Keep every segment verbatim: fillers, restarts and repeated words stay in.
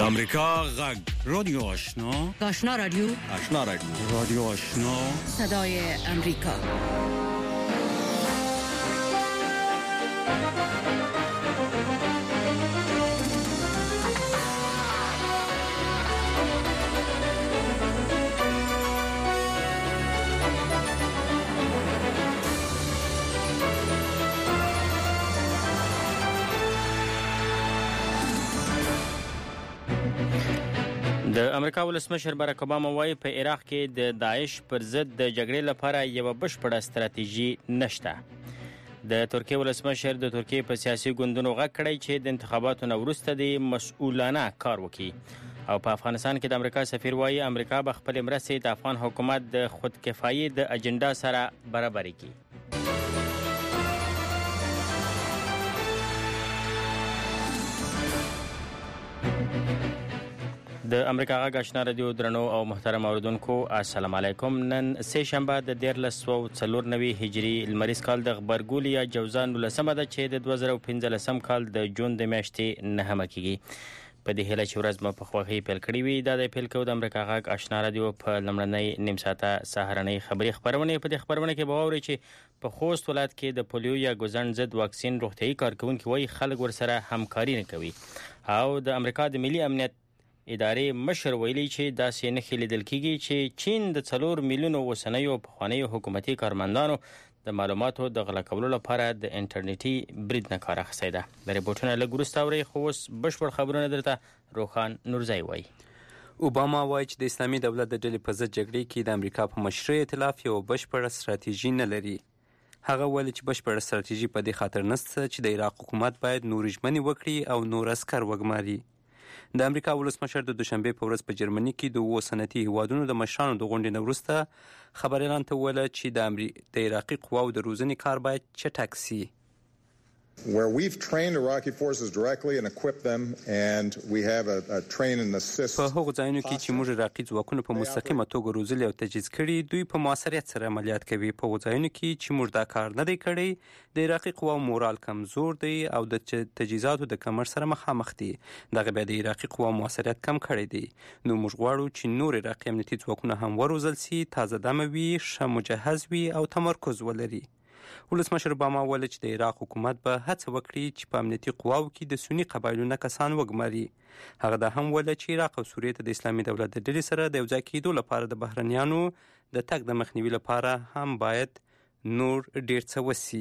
امریکا غږ رادیو آشنا آشنا رادیو آشنا رادیو رادیو آشنا صدای امریکا. د امریکا ولسمشر باراک اوباما وايي په عراق کې د داعش پر ضد د جګړې لپاره یو بشپړه ستراتیژي نشته. د ترکیه ولسمشر د ترکیه په سیاسي ګوندونو غږ کړی چې د انتخاباتو نه وروسته د مسؤلانه کار وکړي او په افغانستان کې د امریکا سفیر وايي امریکا به خپل مرستې د افغان حکومت د خودکفایي د اجنډا سره برابرې کړي. د امریکا غږ آشنا رادیو درنو او محترم اوریدونکو السلام علیکم. نن سه شنبه د دیارلس سوه څلور نوي هجري لمریز کال د غبرګولي یا جوزان ولسمه ده چې د دوه زره پنځلسم کال د جون د میاشتې نهمه کېږي. په دې هیله چې ورځ مو په خوښۍ پیل کړې وي. دا د پیل کوو د امریکا غږ آشنا رادیو په لومړنۍ نیم ساعته سهارنۍ خبري خبرونه. په دې خبرونه کې به واورئ چې په خوست ولایت کې د پولیو یا ګوزن ضد واکسین روغتیايي کارکونکي وایي خلک ورسره همکاري نه کوي او د امریکا د ملي امنیت ادارې مشر ویلي چې داسې نښې لیدل کېږي چې چین د څلور میلیونو اوسنیو پخوانیو حکومتي کارمندانو د معلوماتو د غلا کولو لپاره د انټرنیټي برید نه کار اخیستی ده. د ریپورټونو لږ وروسته اورئ، خو اوس بشپړ خبرونه درته روخان نورزی وایي. اوباما وایي چې د اسلامي دولت د ډلې په ضد جګړې کې د امریکا په مشرۍ ائتلاف یو بشپړه ستراتیژي نه لري. هغه ویلي چې بشپړه ستراتیژي په دې خاطر نشته چې د عراق حکومت باید نور ژمنې وکړي او نور عسکر وګماري. د امریکا ولسمشر د دوشنبې په ورځ په جرمني کې د اووه صنعتي هیوادونو د مشرانو د غونډې نه وروسته خبریالانو ته وویل چې د امری... د عراقي قواو د روزنې کار باید چټک سي. Where we've trained Iraqi forces directly and equipped them and we have a, a train and assist. په هغو ځایونو کې چې موږ عراقي ځواکونه په مستقیمه توګه روزلي او تجهیز کړي دوی په مؤثریت سره عملیات کوي. په هغو ځایونو کې چې موږ دا کار نه دی کړی د عراقي قواو مورال کمزور دی او د تجهیزاتو د کمښت سره مخامخ دي. دغه بیا د عراقي قواو مؤثریت کم کړی دی. نو موږ غواړو چې نور عراقي امنیتي ځواکونه هم وروزل سي، تازه دمه وي، ښه مجهز وي او تمرکز ولري. ولسمشر اوباما ویل چې د عراق حکومت به هڅه وکړي چې په امنیتي قواو کې د سني قبایلو نه کسان وګماري. هغه دا هم ویل چې عراق او سوریې ته د اسلامي دولت د ډلې سره د یوځای کېدو لپاره د بهرنیانو د تګ د مخنیوي لپاره هم باید نور ډیر څه وسي.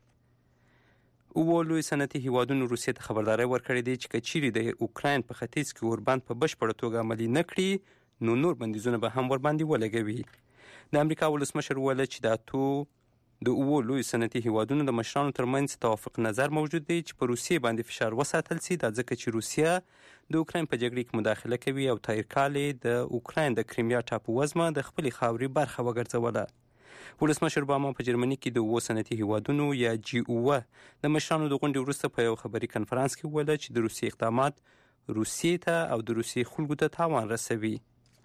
اووه لوی صنعتي هیوادونو روسیې ته خبرداری ورکړې دی چې که چیرې د اوکراین په ختیځ کې اوربند په بشپړه توګه عملي نه کړي نو نور بندیزونه به هم ورباندې ولګوي. د امریکا ولسمشر ویل چې دا تو د اووه لوی صنعتي هیوادونو د مشرانو ترمنځ توافق نظر موجود دی چې په روسیې باندې فشار وساتل سي. دا ځکه چې روسیه د اوکراین په جګړې کې مداخله کوي او تیر کال د اوکراین د کریمیا ټاپو وزمه د خپلې خاورې برخه وګرځوله. ولسمشر اوباما په جرمني کې د اووه صنعتي هیوادونو یا جی اووه د مشرانو د غونډې وروسته په یو خبري کنفرانس کې وویل چې د روسیې اقدامات روسیې ته او د روسیې خلکو ته تاوان رسوي.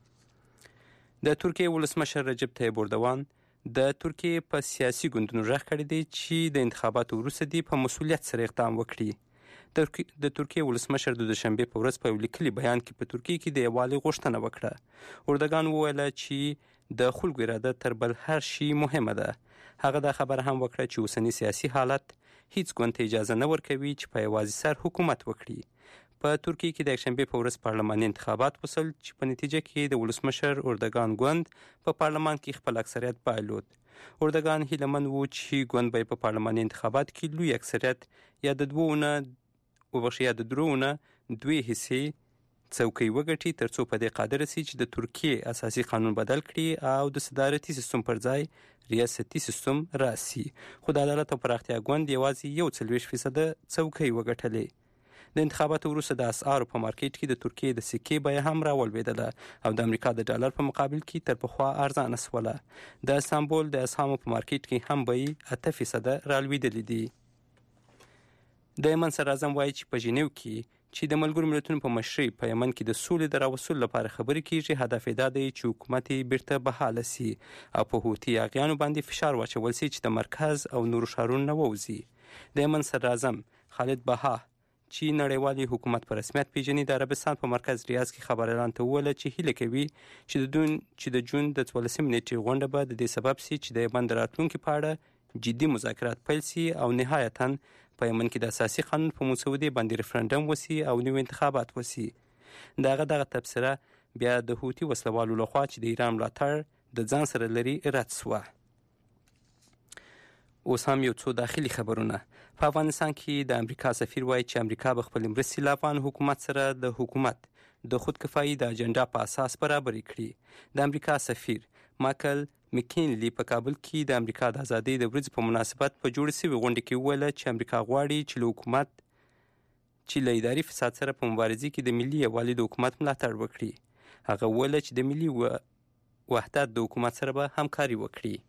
د ترکیه ولسمشر رجب طیب اردوان د ترکیه په سیاسي ګوندونو غږ کړی دی چې د انتخاباتو وروسته دی په مسؤلیت سره اقدام وکړي. د ترکیه ولسمشر د دوشنبې په ورځ په یو لیکلي بیان کې په ترکیه کې د یووالي غوښتنه وکړه. اردوغان وویل چې د خلکو اراده تر بل هر شي مهمه ده. هغه دا خبره هم وکړه چې اوسنی سیاسي حالت هیڅ ګوند ته اجازه نه ورکوي چې په یوازې سر حکومت وکړي. په ترکیه کې د یکشنبې په ورځ پارلماني انتخابات وشول چې په نتیجه کې د ولسمشر اردوغان ګوند په پارلمان کې خپل اکثریت بایلود. اردوغان هیلهمن و چې ګوند به په پارلماني انتخابات کې لوی اکثریت یا د دوونه وبخښه یا د درونه دوی حصې څوکۍ وګټي ترڅو په دې قادر سي چې د ترکیه اساسي قانون بدل کړي او د صدارتي سیستم پر ځای ریاستي سیستم راسي. خو د عدالت او پراختیا ګوند یوازې یو څلوېښت فیصده څوکۍ وګټلې. د انتخاباتو وروسته د اسعارو په مارکیټ کې د ترکیې د سکې بیه هم راولوېدله او د امریکا د ډالر په مقابل کې تر پخوا ارزانه شوله. د استانبول د اسهامو په مارکیټ کې هم بیې اته فیصده رالوېدلې دي. د یمن سرعظم وایي چې په ژینیو کې چې د ملګرو ملتونو په مشرۍ په یمن کې د سولې د راوستلو لپاره خبرې کېږي. هدف یې دا دی چې حکومت یې بیرته بحاله سي او په حوثي اغیانو باندې فشار واچول سي چې د مرکز او نورو ښارونو نه ووځي. د یمن سرعظم خالد بها چې نړیوالي حکومت په رسمیت پیژني د عربستان په مرکز ریاض کې خبريالان ته وویل چې هیله کوي چې د دون چې د جون د څوارلسمې نیټې غونډه به د دې سبب سي چې د یمن د راتلونکي په اړه جدي مذاکرات پیل سي او نهایتاً په یمن کې د اساسي قانون په مسودې باندې ریفرنډم وسي او نوي انتخابات وسي. دغه دغه تبصره بیا د هوتي وسلوالو لخوا چې د ایران ملاتړ د ځان سره لري رد شوه. اوس هم یو څو داخلي خبرونه. په افغانستان کې د امریکا سفیر وایي چې امریکا به خپل مرستې له افغان حکومت سره د حکومت د خودکفایي د اجنډا په اساس برابرې کړي. د امریکا سفیر مایکل مکینلی په کابل کې د امریکا د ازادۍ د ورځې په مناسبت په جوړ شوې غونډه کې وویل چې امریکا غواړي چې له حکومت چې له اداري فساد سره په مبارزه کې د ملي یووالي د حکومت ملاتړ وکړي. هغه وویل چې د ملي وحدت د حکومت سره به همکاري وکړي.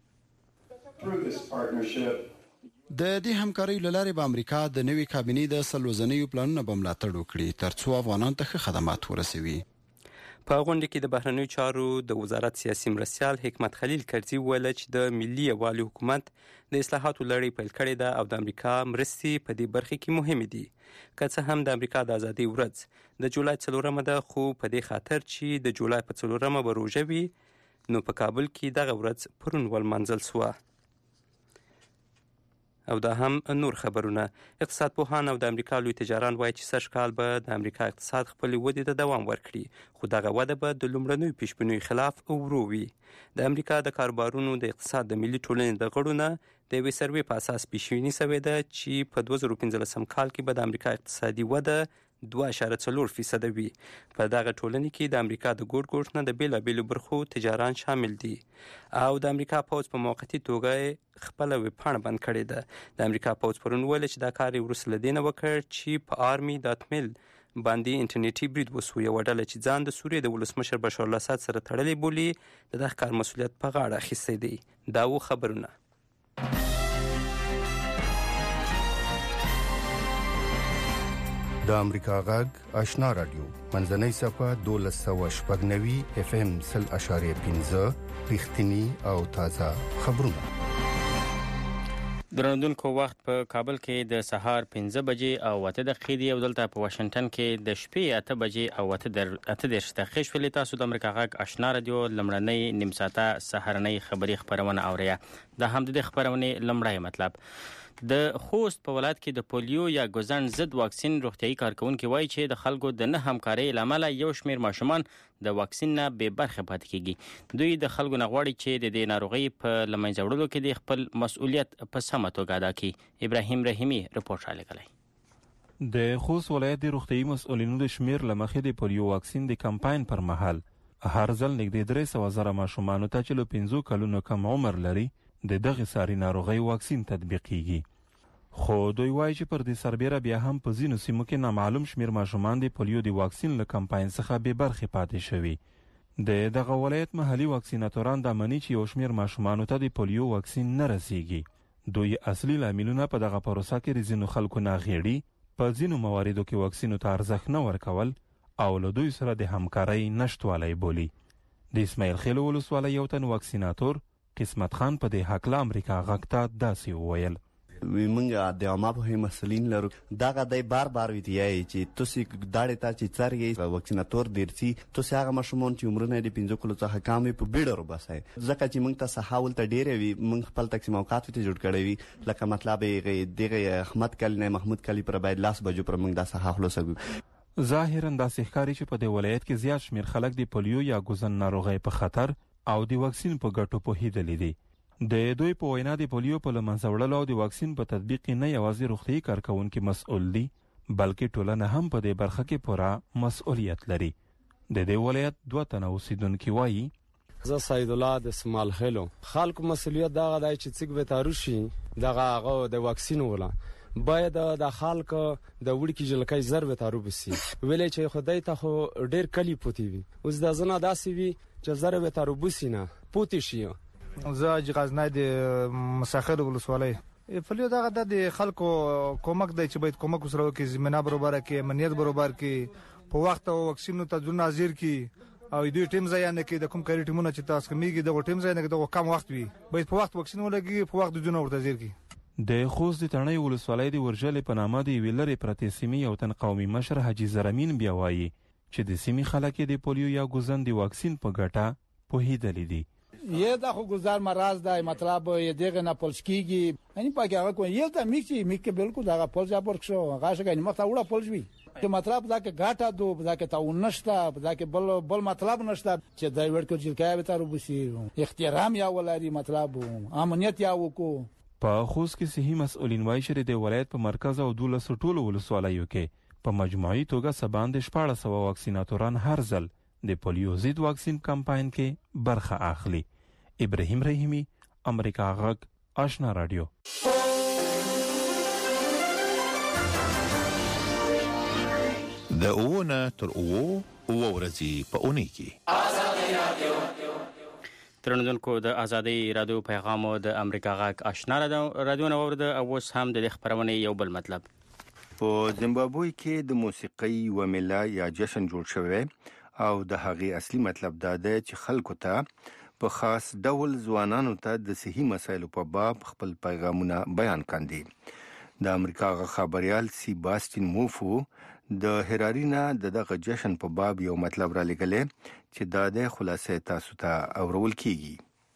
د دې همکارۍ له لارې به امریکا د نوي کابینې د سلوزنیو پلانونه به ملاتړ وکړي ترڅو افغانانو ته ښه خدمات ورسوي. په غونډه کې د بهرنیو چارو د وزارت سیاسي مرستیال حکمت خلیل کرزي وویل چې د ملي یووالي حکومت د اصلاحاتو لړۍ پیل کړې ده او د امریکا مرستې په دې برخه کې مهمې دي. که څه هم د امریکا د ازادۍ ورځ د جولای څلورمه ده خو په دې خاطر چې د جولای په څلورمه به روژه وي نو په کابل کې دغه ورځ پرون ولمانځل شوه. او دا هم نور خبرونه. اقتصاد پوهان او د امریکا لوی تجاران وایي چې سږ کال به د امریکا اقتصاد خپلې ودې ته دوام ورکړي خو دغه وده به د لومړنیو پیشبینیو خلاف ورو وي. د امریکا د کاروبارونو د اقتصاد د ملي ټولنې د غړو نه د یوې سروې په اساس پیشبیني شوې ده چې په دوه زره پنځلسم کال کې به د امریکا اقتصادي وده دوه اعشاریه څلور فیصده وي. په دغه ټولنې کې د امریکا د ګوټ ګوټ نه د بیلابیلو برخو تجاران شامل دي او د امریکا پوځ په موقتي توګه خپله ویبپاڼه بند کړې ده. د امریکا پوځ پرون ویل چې دا کار یې وروسته له دې نه وکړ چې په آرمي ډاټ میل باندې انټرنیټي برید وسو. یوه ډله چې ځان د سوریې د ولسمشر بشار الاسد سره تړلی بولي د دغه کار مسؤلیت په غاړه اخیستی دی. دا و خبرونه. د امریکا غږ آشنا رادیو منځنۍ صفحه دولس سوه شپږ نوي اف ام سل اشاریه پنځه رښتینی او تازه خبرونه. درنوونکو وخت په کابل کې د سهار پنځه بجې او اته دقیقې دی او دلته په واشنگټن کې د شپې اته بجې او اته دېرش دقیقې شولې. تاسو د امریکا غږ آشنا رادیو لمړنۍ نیم ساعته سهارنۍ خبري خبرونه اورئ. دا هم د خبرونې لمړی مطلب. د خوست په ولایت کې د پولیو یا ګوزن ضد واکسین روغتیايي کارکونکي وایي چې د خلکو د نه همکارۍ له امله یو شمېر ماشومان د واکسین نه بې برخې پاتې کېږي. دوی د خلکو نه غواړي چې د دې ناروغۍ په له منځه وړلو کې د خپل مسؤلیت په سمه توګه ادا کړي. ابراهیم رحیمي رپورټ رالیږلی. د خوست ولایت د روغتیايي مسؤلینو د شمېر له مخې د پولیو واکسین د کمپاین پر مهال هر ځل نږدې درې سوه زره ماشومانو ته چې له پنځو کلونو کم عمر لري د دغې ساري ناروغۍ واکسین تطبیق کیږي. خو دوی وایي چې پر دې سربیره بیا هم په ځینو سیمو کې نامعلوم شمېر ماشومان د پولیو د واکسین له کمپاین څخه بې برخې پاتې شوي. د دغه ولایت محلي واکسیناتوران دا مني چې یو شمېر ماشومانو ته د پولیو واکسین نه رسیږي. دوی اصلي لاملونه په دغه پروسه کې د ځینو خلکو ناغېړي، په ځینو مواردو کې واکسینو ته ارزښت نه ورکول او له دوی سره د همکارۍ نشتوالی بولي. د اسماعیل خیل ولسوالۍ یو تن واکسیناتور قسمت خان په دې هکله امریکا غږ ته داسې وویل. منګه د عامه په مسلین لرو دغه د بار بار ویتیای چې تاسو داړې ته چې څرګي واکسیناتور درسي تاسو هغه مشمون چې عمرونه د پنځه کلو څخه کم په بیډ ورو باسي ځکه چې موږ ته حاول ته ډېرې وي موږ خپل تقسیم اوقات ته جوړ کړی وي لکه مطلب یې دغه احمد کلی نه محمود کلی پر باید لاس بجو پر موږ د صحه خلاصو. ظاهرا داسې ښکاري چې په دې ولایت کې زیات شمېر خلک د پولیو یا ګوزن ناروغۍ په خطر او د واکسین په ګټو پوهېدلي دي. د دوی په وینا د پولیو په له منځه وړلو او د واکسین په تطبیق کې نه یوازې روغتیايي کارکوونکي مسؤل دي بلکې ټولنه هم په دې برخه کې پوره مسؤلیت لري. د دې ولایت دوه تنه اوسیدونکي وایي زه سید الله د سمال خلو خلکو مسؤلیت دغه دی چې څوک به تاروشي دغه هغه د واکسین ولا باید د خلکو د وړکی جلکای زر به تارو بسی ویلې چې خدای ته خو ډیر کلی پوتی وي اوس د زنه داسې وي چې زر به تارو بسی نه پوتی شي. زه غزنای د مساخر ولسوالۍ فلیو دغه د خلکو کومک دی چې باید کومک سره وکړي زمينه برابر کړي امنیت برابر کړي په وخت او واکسینو ته ځون حاضر کړي او دوی ټیم ځای نه کې د کوم کاری ټیمونه چې تاسو کمیږي د ټیم ځای نه کې د کم وخت وي باید په وخت واکسین ولګي په وخت ځون ورته حاضر کړي. د خوست د تڼۍ ولسوالۍ د ورژلې په نامه د یوې لرې پرتې سیمې یو تن قومي مشر حاجي زرمین بیا وایي چې د سیمې خلک د پولیو یا ګوزن د واکسین په ګټه پوهېدلي دي. یه دا خو گذار مرض ده مطلب یه دیگه نپلش کیگی یعنی پاکی آقا کن یه تا میکی میکی بلکو دا پلش یا پرکشو آقاش گنی مختا اولا پلش بی که مطلب دا که گاتا دو دا که تا اون نشتا دا که بل بل مطلب نشتا چه دایورد کو جلکای بتارو بسی احترام یا ولاری مطلب امنیت یا وکو. په خوست کې صحي مسؤلین وایي چې د ولایت په مرکز او دولس ټولو ولسوالیو کې په مجموعي توګه سباند شپاړس سوه واکسیناتوران هر ځل د پولیو ضد واکسین کمپاین کې برخه اخلي. ابراهیم رحیمی، امریکا غږ، آشنا رادیو. د اوونه تر اوو اوه ورځې په اونۍ کې آزادي رادیو ترنځونکو د آزادي رادیو پیغام د امریکا غږ آشنا رادیو نو ورده اوس هم د خبرونه یو بل مطلب. په زیمبابوې کې د موسیقي و میله یا جشن جوړ شوی او د هغې اصلي مطلب دا دی چې خلکو ته په خاص ډول ځوانانو ته د صحي مسایلو په باب خپل پیغامونه بیان کاندي. د امریکا غ خبريال سیباستین موفو د هرارینا دغه جشن په باب یو مطلب را لګلې چې دا د خلاصې تاسو ته اورول کیږي.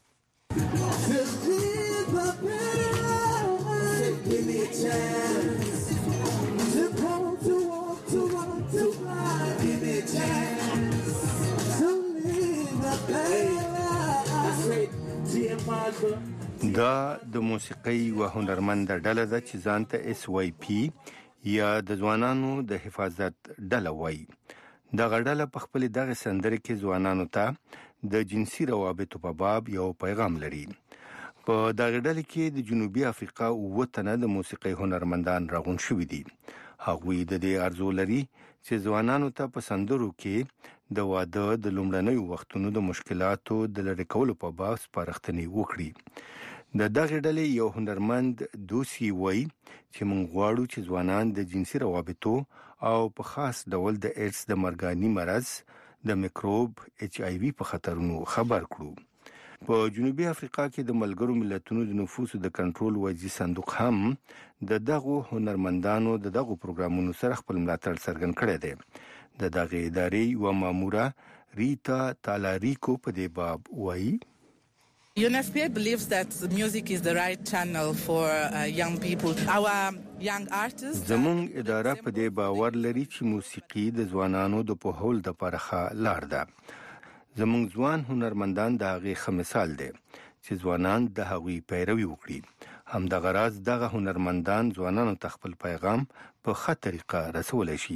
دا د موسیقي و هنرمند ډله ده چې ځان ته اس واي پی یا د ځوانانو د حفاظت ډله وایي. دغه ډله په خپل دغه سندره کې ځوانانو ته د جنسي روابطو په باب یو پیغام لري. په دغه ډله کې د جنوبي افریقا اووه تنه د موسیقي هنرمندان راغون شوي دي. هغوی د دې ارزو لري چې ځوانانو ته په سندرو کې د واده د لومړنیو وختونو د مشکلاتو د لرې کولو په باب سپارښتنې وکړي. د دغه ډلې یو هنرمند دوسی وایي چې موږ غواړو چې ځوانان د جنسي روابطو او په خاص ډول د ایډز د مرګاني مرض د میکروب ایچ آی وی په خطرونو خبر کړو. په جنوبي افریقا کې د ملګرو ملتونو د نفوسو د کنټرول وایي صندوق هم د دغو هنرمندانو د دغو پروګرامونو سره خپل ملاتړ څرګند کړی دی. د دغه ادارې و ماموره ریتا تالاریکو په دې باب وایي U N F P A believes that music is the right channel for uh, young people. Our young artists زمونږ اداره په دې باور لري چې موسیقي د ځوانانو د پوهول د پرخه لار ده. زمونږ ځوان هنرمندان د هغې ښه مثال دی چې ځوانان د هغوی پیروي وکړي. همدغه راز دغه هنرمندان ځوانانو ته خپل پیغام په ښه طریقه رسولی شي.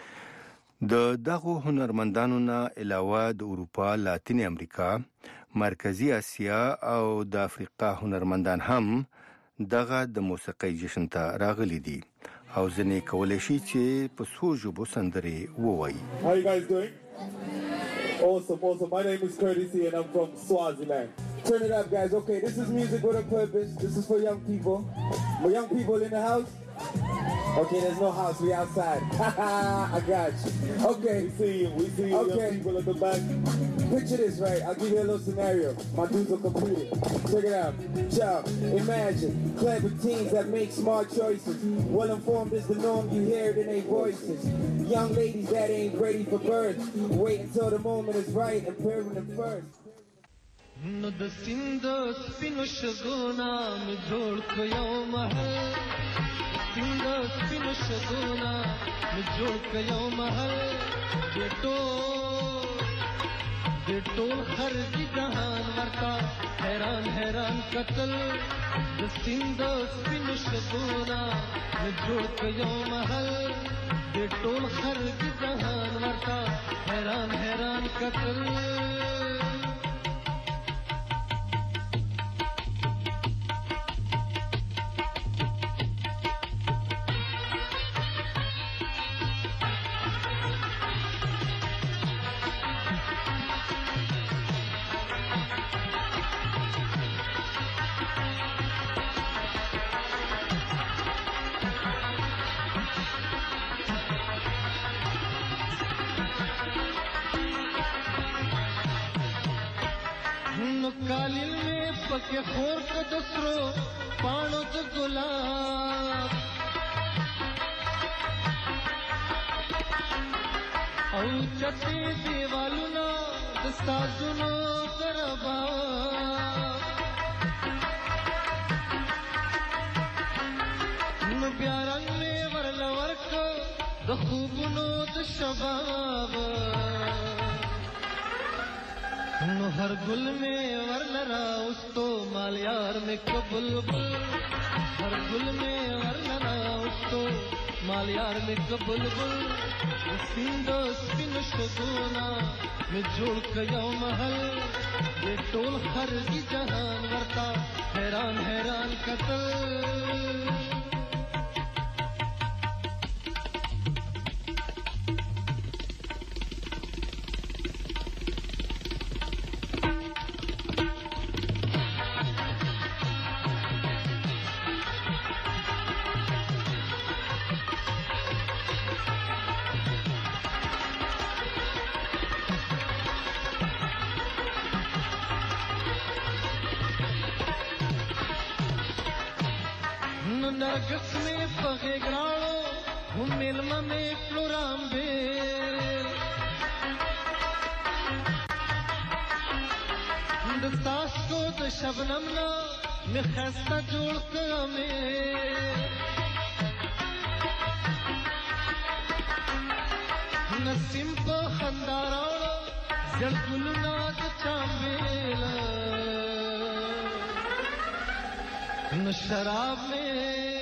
د دغو هنرمندانو نه علاوه د اروپا، لاتین امریکا، مرکزی اسیا او د افریقا هنرمندان هم دغه د موسیقۍ جشن ته راغلي دي او ځینې کولی شي چې په څو ژبو سندرې ووایي. How you guys doing? Awesome, awesome. My name is Curtis and I'm from Swaziland. Turn it up, guys. Okay, this is music with a purpose. This is for young people. My young people in the house? Okay, there's no house. We outside. I got you. Okay. We see you. We see you. Okay. Young people at the back. Picture this, right? I'll give you a little scenario. My dudes are computer. Check it out. Ciao. Imagine clever teens that make smart choices. Well informed is the norm. You hear it in their voices. Young ladies that ain't ready for birth. Wait until the moment is right and parent them first. نو د سیند سپینو شګونا می جوړ کيو محل سیند سپینو شګونا می جوړ کيو محل بیٹو بیٹو خرجی جهان ورتا حیران حیران قتل د سیند سپینو شګونا می جوړ کيو محل بیٹو خرجی جهان ورتا حیران حیران قتل कालिल में पके खोर का दसरो پانو د ګلاب او چټي دیوالونه د ستاسونو کربا نو بیا رنگ می ورل ورک د خوبونو د شباب نو هر گل میں ورل راوستو مال یار میں کبلبل ہر گل میں ورل راوستو مال یار میں کبلبل سپیندو سپین شگونا میں جوڑ کیو محل یہ ټول خرگی جہان ورتا حیران حیران قتل नरगस में पगे ग्राणो हम मिलमा में फ्लोराम्बे दस्तास को तो शबनम ना में खस्ता जोड़ कमे नसीम को खंदाराणो जड़गुलना तो चांबेला न शराब में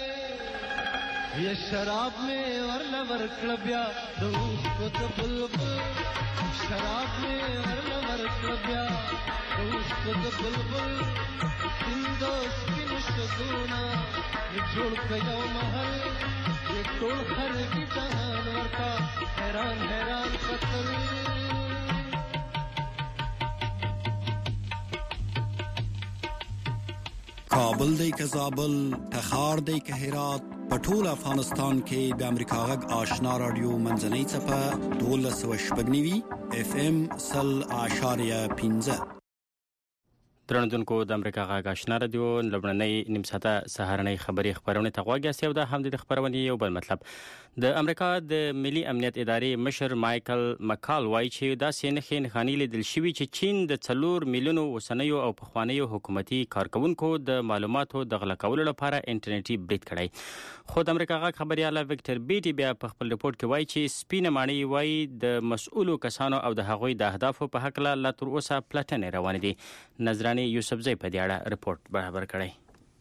ये शराब में वरला वरक्लब्या दोस्त को तो बुलबुल शराब में वरला वरक्लब्या दोस्त को तो बुलबुल इन दोस्त की नशगुना ये जोड़ कयो महल ये टोल खर की जहान वरता हैरान हैरान कतल کابل دی که زابل تخار دی که هرات پټول افغانستان کې د امریکا غږ آشنا رادیو منځنۍ څپه دولس و شپږنیوي اف ام سل اشاریه پنځه درنوونکو د امریکا غږ آشنا رادیو لبناني نیم ساعته سهارنۍ خبري خبرونه تغواګه سیو د هم د خبرونه یو بل مطلب د امریکا د ملي امنیت ادارې مشر مايكل مکال وایي چې دا سینخې نخاني لیدل شوی چې چین د څلور میلیونو وسنیو او پخوانیو حکومتي کارکونکو د معلوماتو د غلا کولو لپاره انټرنیټي برید کړی خو د امریکا غږ خبرياله وکټر بیټي بیا په خپل رپورت کې وایي چې سپینه مانی وایي د مسؤلو کسانو او د هغوی د اهدافو په حق لا تر اوسه پلټنې روان دي نظراني یوسف زئی په دې اړه رپورت برابر کړی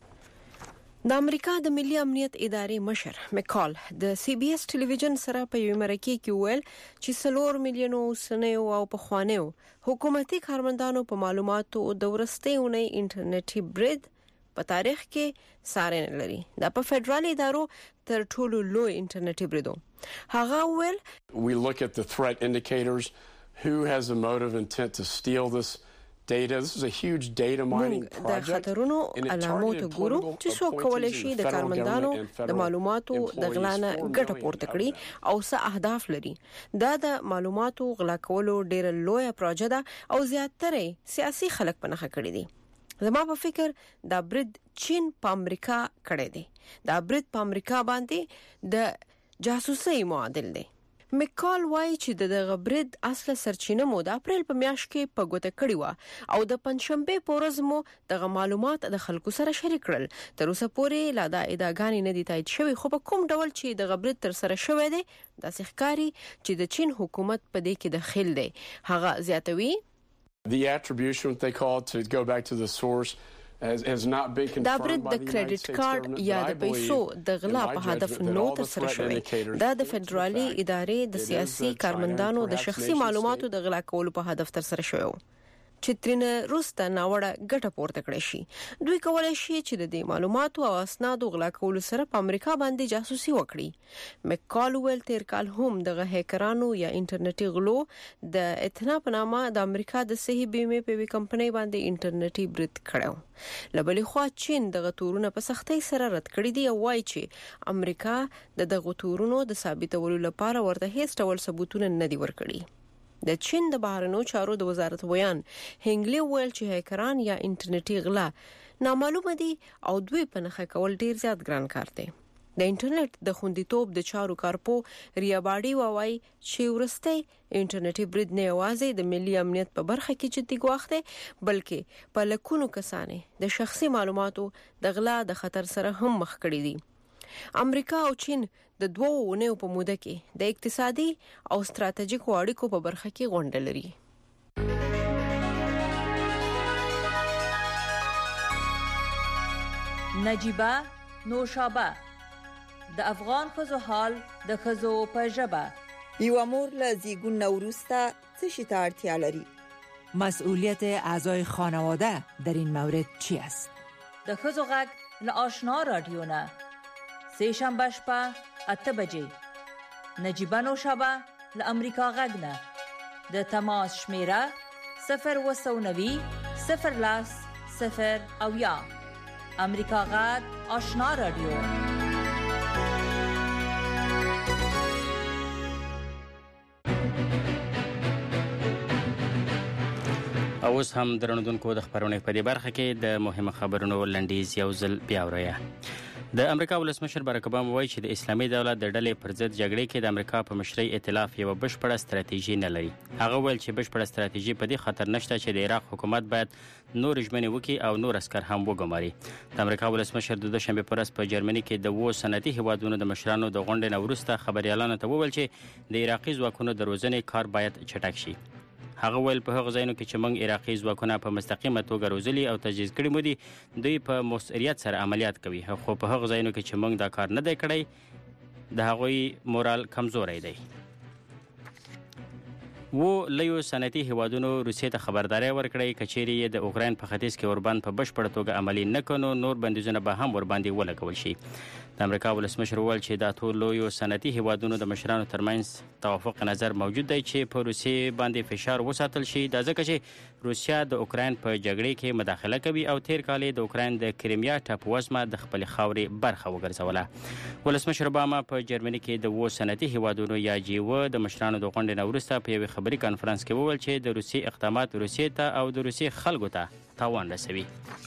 د امریکا د ملي امنیت ادارې مشر مکال د سی بي اس ټلویزیون سره په یو مرکه کې ویل چې څلور میلیونو سنیو او پخوانیو حکومتي کارمندانو په معلوماتو د ورستۍ اونۍ انټرنیټي برید په تاریخ کې ساري نه لري دا په فدرالي ادارو تر ټولو لوی انټرنیټي بریدو هغه ویل We look at the threat indicators who has the motive intent to steal this data. This is a huge data mining project. د خطرونو علامات ګورو چې څو کولای شي د کارمندانو د معلوماتو د غلانه ګټه پورته کړي او څه اهداف لري دا د معلوماتو غلا کولو ډېر لوی پروژه ده او زیاتره سیاسي خلک پنهخه کړی دي زما په فکر دا برید چین په امریکا کړی دی دا برید په امریکا باندې د جاسوسي معادل دی مکال وایي چې دغه برید اصله سرچینه مو د اپریل په میاشت کې په ګوته کړی و او د پنځشنبه په ورځ مو دغه معلومات د خلکو سره شریک کړل تر اوسه پورې لا د ادعاګانې نه دي تایید شوی خو په کوم ډول چې دغه برید تر سره شوی دی د ښکاری چې د چین حکومت په دې کې دخیل دی هغه زیاتوي The attribution they call to go back to the source has, has not been confirmed دا برید by د the United کریډټ States کارت government. یا but I د پیسو believe, د in غلا my په هدف judgment, that نو all the تر سره threat شوی indicators دا د point to the فدرالي fact ادارې د it is سیاسي a China, کارمندانو د perhaps شخصي nation معلوماتو state. د غلا کولو په هدف تر سره شوی چې ترنه روسته ناوړه ګټه پورته کړی شي دوی کولای شي چې د دې معلوماتو او اسنادو غلا کولو سره په امریکا باندې جاسوسي وکړي مکال ویل تیر کال هم د هکرانو یا انټرنیټي غلو د اتنا په نامه د امریکا د صحي بیمه په وی کمپنۍ باندې انټرنیټي برید کړو لبلې خو چین دغه تورونه په سختۍ سره رد کړی دی او وایي چې امریکا د دغه تورونو د ثابتولو لپاره ورته هیڅ ډول ثبوتونه نه دی ورکړي د چین د بهرنیو چارو د وزارت ویان هنګلی ویل چې هکران یا انټرنیټي غلا نامعلومه دي او دوی په نخښه کول ډیر زیات ګران کار دی. د انټرنیټ د خوندیتوب د چارو کارپو ریا باډي وایي چې ورسته انټرنیټي برید نه یوازې د ملي امنیت په برخه کې جدي ګواښ دی بلکې په لکونو کسانې د شخصي معلوماتو د غلا د خطر سره هم مخ کړي دي. امریکا او چین د دوه اونیو په موده کې د اقتصادي او ستراتیژیکو اړیکو په برخه کې غونډه لري. نجیبه نوشابه د افغان ښځو حال د ښځو په ژبه. یو مور له زیږون نه وروسته څه شي ته اړتیا لري؟ مسئولیت اعضای خانواده در این مورد چی است؟ د ښځو غږ له آشنا رادیو نه سه شنبه شپه اته بجې. نجیبه نوشابه له امریکا غږ نه د تماس شمیره صفر و نوي صفر لاس صفر او یا. امریکا غږ آشنا رادیو. اوس هم درنودونکو د خبرونې په دې برخه کې د مهمه خبرونو لنډیز یو ځل بیا وریا. د امریکا ولسمشر باراک اوباما وایي چې د اسلامي دولت د ډلې پر ضد جګړې کې د امریکا په مشرۍ ائتلاف یو بشپړه ستراتیژي نه لري. هغه ویل چې بشپړه ستراتیژي په دې خطر نشته چې د عراق حکومت باید نور ژمنې وکړي او نور عسكر هم وګماري. د امریکا ولسمشر د دوشنبه پر ورځ په جرمني کې د وو صنعتي هیوادونو د مشرانو د غونډې نه وروسته خبريالانو ته وویل چې د عراقي ځواکونو د روزنې کار باید چټک شي. هغه ویل په هغه ځایونو کې چې موږ عراقي ځواکونه په مستقیمه توګه روزلي او تجهیز کړي مو دي دوی په مسؤلیت سره عملیات کوي، خو په هغه ځایونو کې چې موږ دا کار نه دی کړی د هغوی مورال کمزوری دی. و لیو صنعتي هیوادونو روسیې ته خبرداري ورکړې کچېرې یې د اوکراین په ختیځ کې اوربند په بشپړه توګه عملي نه کړو نور بندیزونه به هم ورباندې ولګول شي. د امریکا ولسمشر وویل چې دا ټول لویو صنعتي هیوادونو د مشرانو ترمنځ توافق نظر موجود دی چې په روسیې باندې فشار وساتل شي، دا ځکه چې روسیا د اوکراین په جګړې کې مداخله کوي او تیر کال د اوکراین د کریمیا ټاپووزمه د خپل خاورې برخه وګرځوله. ولسمشر اوباما په جرمني کې د وو صنعتي هیوادونو یا جیو د مشرانو د غونډې نه وروسته په یوه خبري کانفرنس کې وویل چې د روسیې اقدامات روسیې ته او د روسیې خلکو ته تاوان رسوي.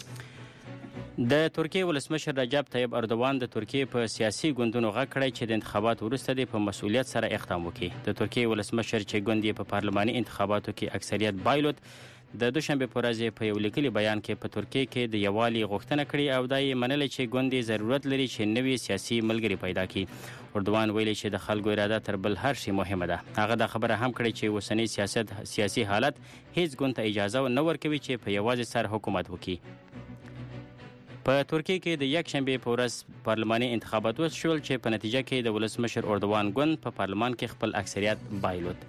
د ترکیې ولسمشر رجب طیب اردوان د ترکیې په سیاسي ګوندونو غږ کړی چې د انتخاباتو وروسته د په مسؤلیت سره اقدام وکړي. د ترکیې ولسمشر چې ګوند یې په پارلماني انتخاباتو کې اکثریت بایلود د دوشنبه په ورځ په یو لیکلي بیان کې په ترکیې کې د یووالي غوښتنه کړې او دا یې منله چې ګوند یې ضرورت لري چې نوي سیاسي ملګري پیدا کړي. اردوان ویلي چې د خلکو اراده تر بل هر شي مهمه ده. هغه دا خبره هم کړې چې اوسنی سیاست سیاسي حالت هیڅ ګوند ته اجازه نه ورکوي چې په یوازې سر حکومت وکړي. په ترکیې کې د یک شنبه په ورځ پارلماني انتخابات وشول چې په نتیجه کې د ولسمشر اردوان ګوند په پارلمان کې خپل اکثریت بایلود.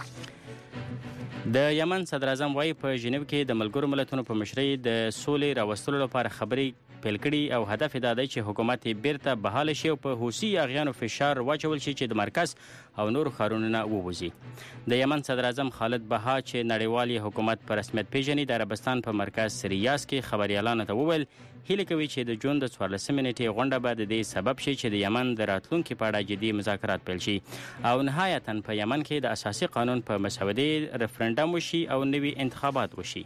د یمن صدر اعظم وايي په ژنیو کې د ملګرو ملتونو په مشرۍ د سولې راوستلو لپاره خبرې پیل کړي او هدف دا دی چې حکومت بیرته بحال شي او په حوثي اغیانو فشار واچول شي چې د مرکز او نور ښارونو نه ووځي. د یمن صدر اعظم خالد بها چې نړیوالي حکومت په رسمیت پیژني د عربستان په مرکز ریاض کې خبريالانو ته وویل هیله کوي چې د جون د څوارلسمې نیټې غونډه به د دې سبب شي چې د یمن د راتلونکي په اړه جدي مذاکرات پیل شي او نهایتاً په یمن کې د اساسي قانون په مسودې ریفرنډم وشي او نوي انتخابات وشي.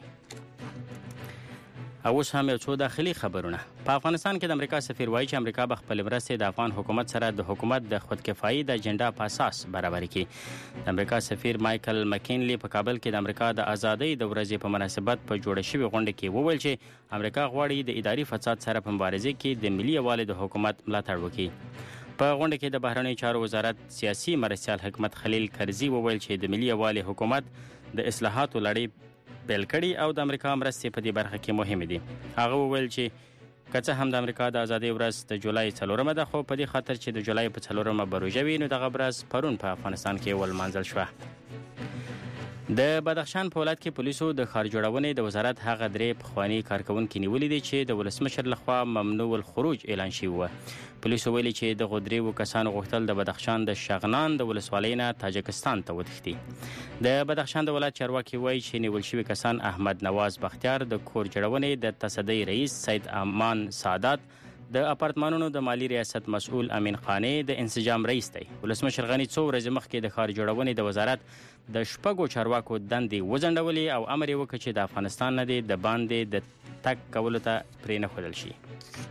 اوس هم یو څو داخلي خبرونه. په افغانستان کې د امریکا سفیر وایي چې امریکا به خپل مرستې د افغان حکومت سره د حکومت د خودکفایي د اجنډا په اساس برابر کړي. د امریکا سفیر مایکل مکینلی په کابل کې د امریکا د ازادۍ د ورځې په مناسبت په جوړه شوې غونډه کې وویل چې امریکا غواړي د اداري فساد سره په مبارزه کې د ملي یووالي د حکومت ملاتړ وکړي. په غونډه کې د بهرنیو چارو وزارت سیاسي مرستیال حکمت خلیل کرزي وویل چې د ملي یووالي حکومت د اصلاحاتو لړۍ پیل کړي او د امریکا مرستې په دې برخه کې مهمه دي. هغه وویل چې که څه هم د امریکا د ازادۍ ورځ د جولای څلورمه ده خو په دې خاطر چې د جولای په څلورمه به روژه وي نو دغه ورځ پرون په افغانستان کې ولمانځل شوه. د بدخشان په ولایت کې پولیسو د ښار جوړونې د وزارت هغه درې پخواني کارکونکي نیولي دي چې د ولسمشر لخوا ممنوع الخروج اعلان شوی و. پولیسو ویلي چې د غدریو کسانو غوښتل د بدخشان د شغنان د ولسوالۍ نه تاجکستان ته وتښتي. د بدخشان د ولایت چارواکي وایي چې نیول شوي کسان احمد نواز بختیار د کور جوړونې د تصدۍ رئیس سید امان سعادت د اپارتمانونو د مالی ریاست مسؤل امین خانه د انسجام رئیس دی. ولسمشر غنی څو ورځې مخکې د ښار جوړونې د وزارت د شپږو چارواکو دندې وځنډولې او امر یې وکړ چې د افغانستان نه د باندې د تګ کولو ته پرې نه ښودل شي.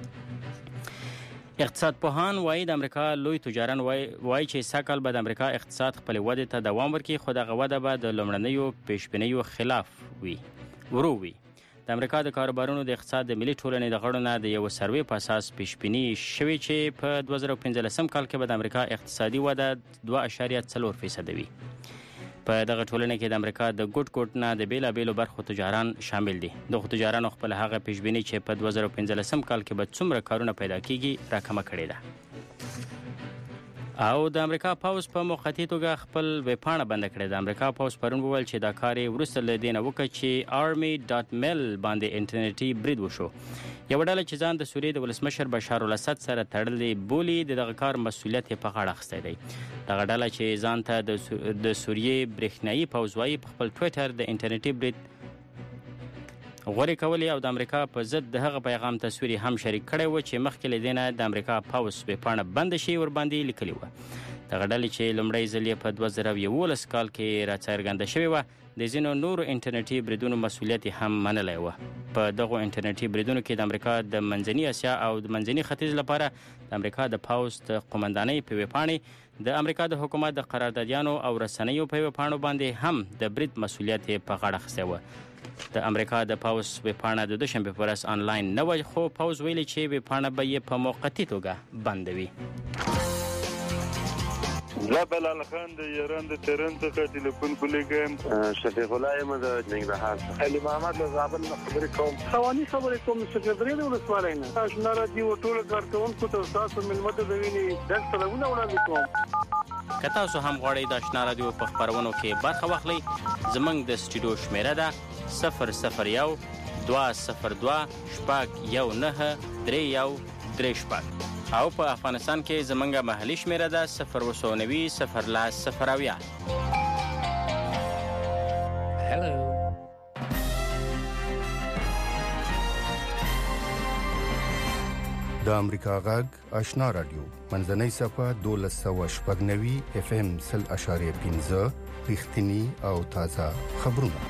اقتصاد پوهان وایي د امریکا لوی تجاران وایي چې سږ کال به د امریکا اقتصاد خپلې ودې ته دوام ورکړي، خو دغه وده به د لومړنیو پیشبینیو خلاف وي ورو وي. د امریکا د کاروبارونو د اقتصاد د ملي ټولنې د غړو نه د یو سروې په اساس پیشبیني شوې چې په دوه زره پنځلسم کال کې به د امریکا اقتصادي وده دوه اعشاریه څلور فیصده وي. په دغه ټولنه کې د امریکا د ګوټ ګوټ نه د بیلابیلو برخو تجاران شامل دي. دغه تجارانو خپل هغه پیشبیني چې په دوه زره پنځلسم کال کې به څومره کارونه پیدا کیږي راکمه کړې ده. او د امریکا پوز په موقتي توګه خپل ویبپاڼه بنده کړې ده. امریکا پوز پرون وویل چې دا کار یې وروسته له دې نه وکړ چې آرمي ډاټ میل باندې انټرنیټي برید وشو. یوه ډله چې ځان د سوریې د ولسمشر بشار الاسد سره تړلی بولي د دغه کار مسؤلیت یې په غاړه اخیستی دی. دغه ډله چې ځان ته د سوریې برېښنایي پوز وایي په خپل ټویټر د انټرنیټي برید غورې کولې او د امریکا په ضد د هغه پیغام تصویر هم شریک کړی و چې مخکې له دې نه د امریکا پوز ویبپاڼه بنده شي ورباندې لیکلي وه. دغه ډلې چې لومړی ځل یې په دوه زره یولس کال کې راڅرګنده شوې وه د ځینو نورو انټرنیټي بریدونو مسؤلیت هم منلی وه. په دغو انټرنیټي بریدونو کې د امریکا د منځني اسیا او د منځني ختیځ لپاره د امریکا د پوز د قومندانۍ په ویبپاڼې د امریکا د حکومت د قراردادیانو او رسنیو په ویبپاڼو باندې هم د برید مسؤلیت یې په غاړه اخیستی وه. د امریکا د پوز ویبپاڼه د دوشنبې په ورځ آنلاین نه وه، خو پوز ویلي چې ویبپاڼه به یې په موقتي توګه بندوي. زه بلال خان د ایران د تهران څخه ټلیفون کولیږم. شفیق الله یم د ننګرهار څخه. علي محمد له زابل نه خبرې کوم. خواني خبرې کوم سکرټري د ولسوالۍ نه. آشنا راډیو ټول کارکونکو ته تاسو ملمه ته د وینې ډک سلامونه وړاندې کوم. که تاسو هم غواړئ د آشنا راډیو په خپرونو کې برخه واخلئ، زموږ د سټوډیو شمیره ده صفر صفر یو دوه صفر دوه شپږ یو نهه درې یو درې شپږ او په افغانستان کې زموږ محلي شمیره ده صفر اووه سوه نوي صفر لس صفر اویا. د امریکا غږ آشنا راډیو منځنۍ صفحه دولس سوه شپږ نوي اف ام سل اشاریه پنځه رښتینی او تازه خبرونه.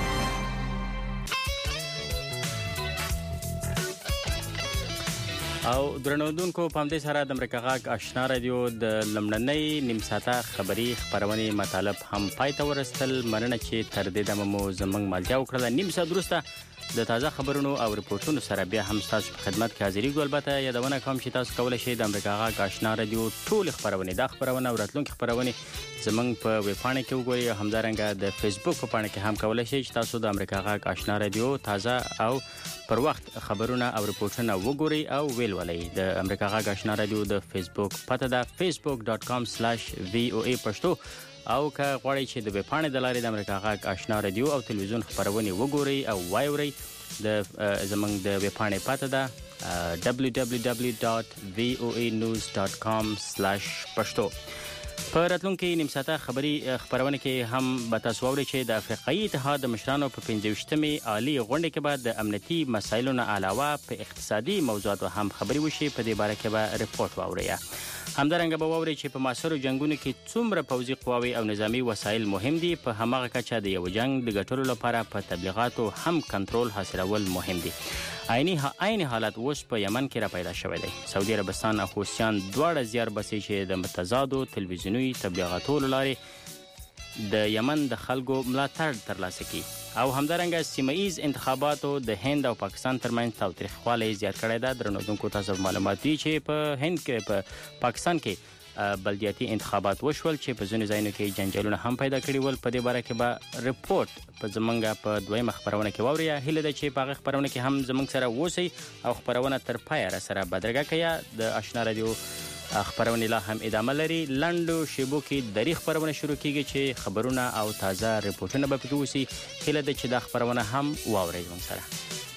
او درنودونکو په همدې سره د امریکا غږ آشنا راډیو د لمړنۍ نیم ساعته خبري خبرونې مطالب هم پای ته ورسېدل. مننه چې تر دې دمه مو زموږ ملتیا وکړله. نیم ساعت وروسته د تازه خبرونو او رپورټونو سره بیا هم ستاسو په خدمت کې حاضرېږو. البته یادونه کوم چې تاسو کولی شئ د امریکا غږ آشنا راډیو ټولې خپرونې دا خپرونه او راتلونکې خپرونې زموږ په ویبپاڼه کې وګورئ او همدارنګه د فیسبوک په پاڼه کې هم کولی شئ چې تاسو د امریکا غږ آشنا راډیو تازه او پر وخت خبرونه او رپورټونه وګورئ او ویل ولئ. د امریکا غږ آشنا راډیو د فیسبوک پته ده facebook dot com slash v o a پښتو او که غواړئ چې د ویبپاڼې د لارې د امریکا غږ آشنا راډیو او تلویزیون خبرونې وګورئ او واورئ د زموږ د ویبپاڼې پته ده w w w dot v o a news dot com slash پښتو. په راتلونکي نیم ساعته خبري خبرونه کې هم به تاسو واورئ چې د افریقایي اتحاد د مشرانو په پنځه ویشتمې عالي غونډې کې به د امنیتي مسایلو نه علاوه په اقتصادي موضوعاتو هم خبرې وشي. په دې باره کې به رپورټ واورئ. همدارنګه به واورئ چې په معاصرو جنګونو کې څومره پوځي قواوې او نظامي وسایل مهم دي. په هماغه کچه د یو جنګ د ګټلو لپاره په تبلیغاتو هم کنټرول حاصلول مهم دي. عیني عیني حالت اوس په یمن کې را پیدا شوی دی. سعودي عربستان او حوثیان دواړه زیار باسي چې د متضادو تلویزیوني تبلیغاتو له لارې د یمن د خلکو ملاتړ ترلاسه کړي. او همدارنګه سیمه ایز انتخاباتو د هند او پاکستان ترمنځ تاوتریخوالی زیات کړی ده. درنودونکو تاسو معلومات دي چې په هند کې په پاکستان کې بلدیاتي انتخابات وشول چې په ځینو ځایونو کې جنجالونه هم پیدا کړي ول. په دې باره کې به رپورټ په زمونږ په دویمه خبرونه کې واورئ. هیله ده چې په هغه خبرونه کې هم زمونږ سره اوسئ او خبرونه تر پایه را سره بدرګه کړئ. د آشنا راډیو خبرونه لا هم ادامه لري. لنډو شیبو کې دری خبرونه شروع کیږي چې خبرونه او تازه رپورټونه به پکې وسی. هیله ده چې دا خبرونه هم واورئ زموږ سره.